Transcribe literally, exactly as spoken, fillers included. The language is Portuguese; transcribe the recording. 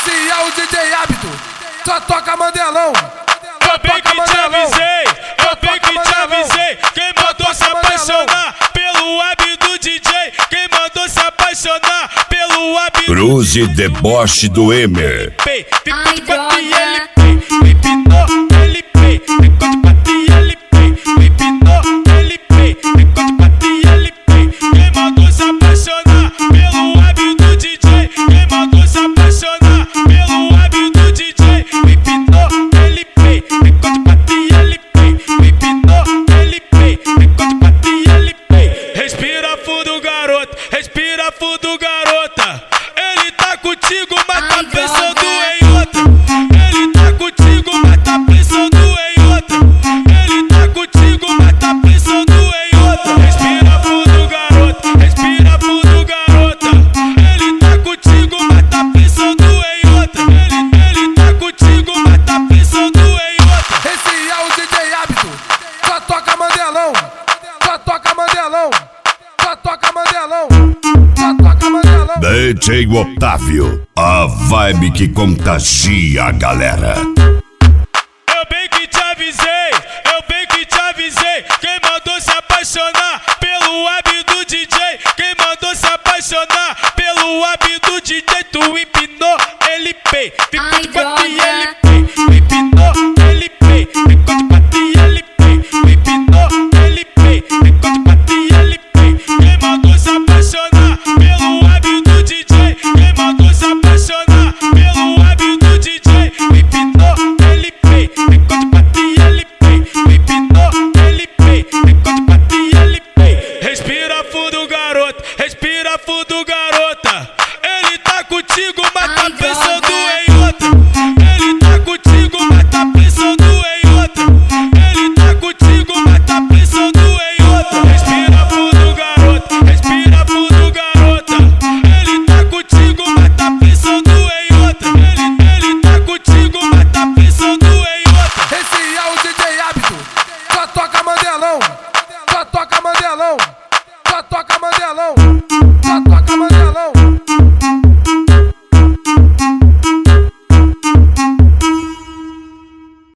Esse é o D J Hábito, só toca Mandelão. Eu bem que te avisei, eu bem que te avisei. Quem mandou se apaixonar pelo hábito do D J? Quem mandou se apaixonar pelo hábito? Cruze e deboche do Emer. Ficou de quatro e ele pei, me pinou, ele pei. Ficou de quatro e ele pei, me pinou, ele pei. Ficou de quatro e ele pei. Quem mandou se apaixonar pelo hábito do D J? Quem mandou se apaixonar pelo hábito do D J? Me pinou, ele pei. Ficou de quatro e ele pei, me pinou, ele pei. Ficou de quatro e ele pei. Respira fundo, garoto, respira fundo, garota. Ele tá contigo, mas tá pensando em outra. Ele tá contigo, mas tá pensando em outra. Ele tá contigo, mas tá pensando em outra. Respira fundo, garota, respira fundo, garota. Ele tá contigo, mas tá pensando em outra. Ele, ele tá contigo, mas tá pensando em outra. Esse é o D J Hábito, só toca Mandelão. Só toca Mandelão. Só toca Mandelão. Só toca Mandelão. D J Otávio, a vibe que contagia a galera. Eu bem que te avisei, eu bem que te avisei. Quem mandou se apaixonar pelo hábito do D J? Quem mandou se apaixonar pelo hábito do D J? Tu empinou, ele pei. Ficou de quatro e ele pei. Me empinou, ele pei. Ficou de quatro e ele pei. Me empinou, ele pei. Ficou de quatro e ele pei. Quem mandou se apaixonar pelo hábito do D J? Quem mandou se apaixonar pelo hábito do D J? Me empinou, ele pei. Ficou de quatro e ele pei. Me empinou, ele pei. Ficou de quatro e ele pei. Respira fundo, garoto, respira fundo, garota. Ele tá contigo, mas tá pensando em outra. Ele tá contigo, mas tá pensando em outra. Ele tá contigo, mas tá pensando em outra. Respira fundo, garoto, respira fundo, garota. Ele tá contigo, mas tá pensando em outra. Ele, ele tá contigo, mas tá pensando em outra. Esse é o D J Hábito, só toca Mandelão. Só toca Mandelão. Só toca Mandelão.